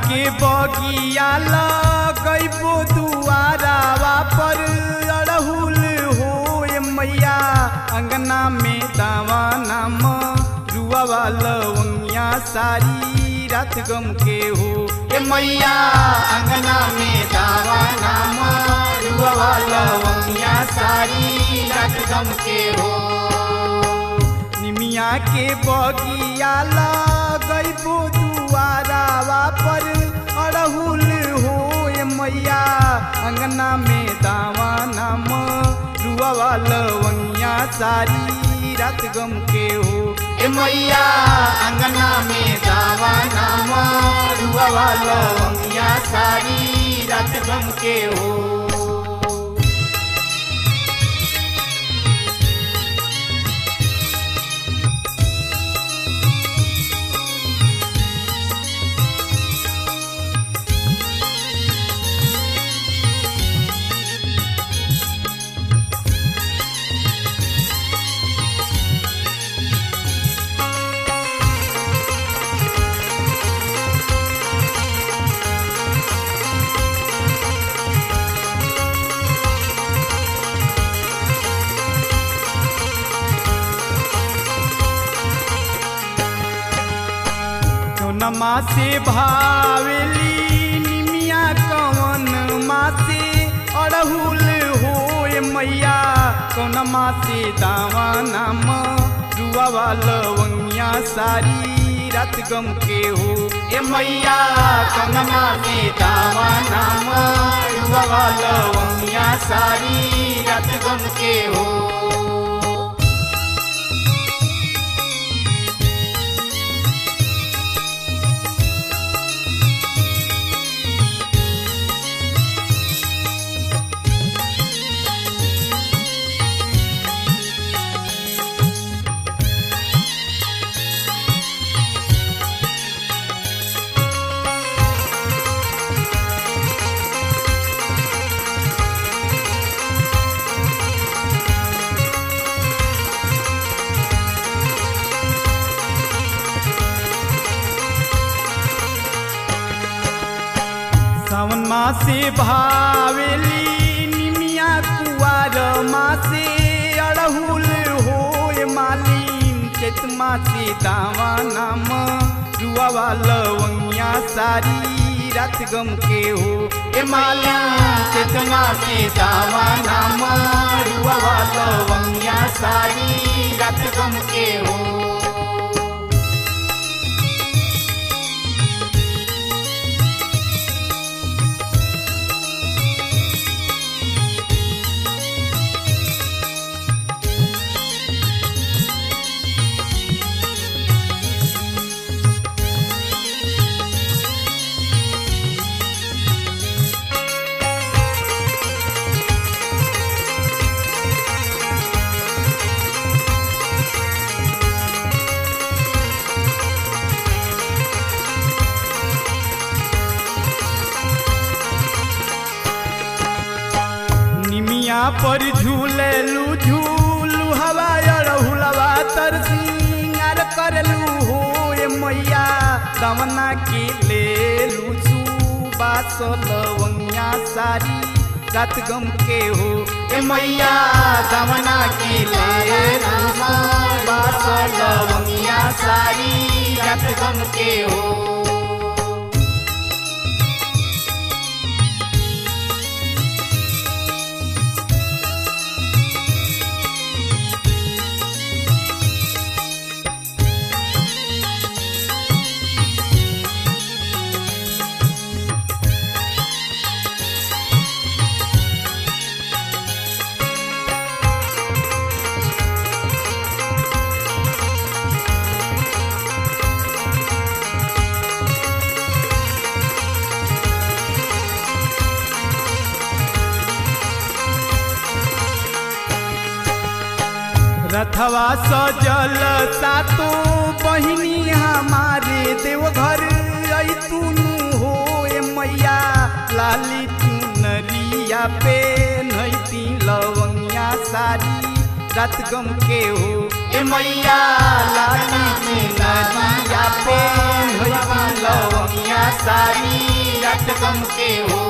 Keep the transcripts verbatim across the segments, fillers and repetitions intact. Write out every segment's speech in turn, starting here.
के बगिया लगैबो दुआरावा पर अड़हुल हो मैया अंगना में दावा नाम रुआवा लवंगिया सारी रात गम के हो ए मैया अंगना में दावा नाम रुआवा लवंगिया सारी रात गम के हो। निमिया के बगिया लगैबो दुआरावा पर अड़हुल हो मैया अंगना में दावा नाम रुआवा लवंगिया सारी रात गम के हो ए मैया अंगना में दावा नाम रुआवा लवंगिया सारी रात गम के हो। नमा से भावेली निमिया कवन माँ से अड़हुल हो मैया कौन माँ से दावा नाम रुआवा लवंगिया सारी रात गम के हो ए मैया कौन माँ से दावा नाम रुआवा लवंगिया सारी रात गम के हो। सावन माँ से भावेली निमिया कुआर माँ से अड़हुल हो मालिन चैत माँ से दावा नाम रुआवा लवंगिया सारी रात गम के हो ए मालिन चैत माँ से दावा नाम रुआवा लवंगिया सारी रात गम के हो। पर झूलेलू झूलू हवा अड़हुलवा तर सिंगार करलू हो मैया दमना के लेलू सुबास लवंगिया सारी रात गम के हो ए मैया दमना के लेलू सुबास लवंगिया सारी रात गम के हो। रथवा सजल सातो बहिनी हमारे देवघर अतुनु हो मैया लाली चुनरिया पे नैती लवंगिया सारी रात गम के हो ए मैया लाली चुनरिया पे नैती लवंगिया सारी गम के हो।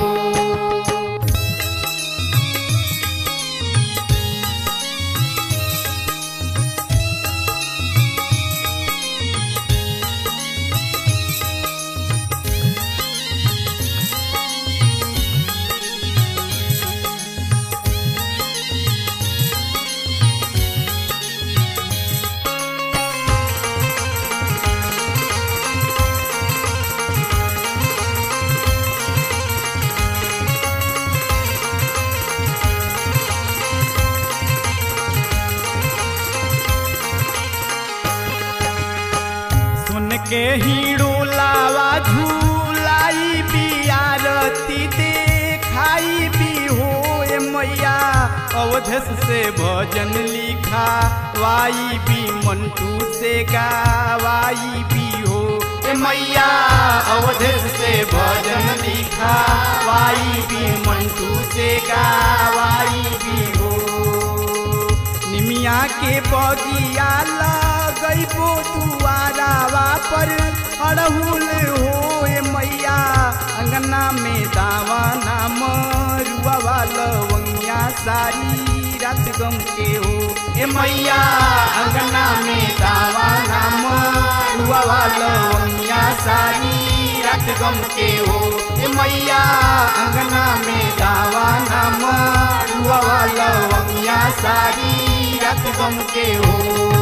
के हीड़ो लावा झूलाई भी आरती देखाई भी हो मैया अवधेश से भजन लिखा वाई भी मंटू से गावाई भी हो मैया अवधेश से भजन लिखा वाई भी मंटू से गावाई भी हो। निमिया के बगिया लगैबो दुआरावा पर अड़हुल हो मैया अंगना में दावा नाम रुआवा लवंगिया सारी रात गम के हो ए मैया अंगना में दावा नाम रुआवा लवंगिया सारी रात गम के हो ए मैया अंगना में दावा नाम रुआवा लवंगिया सारी रात गम के हो।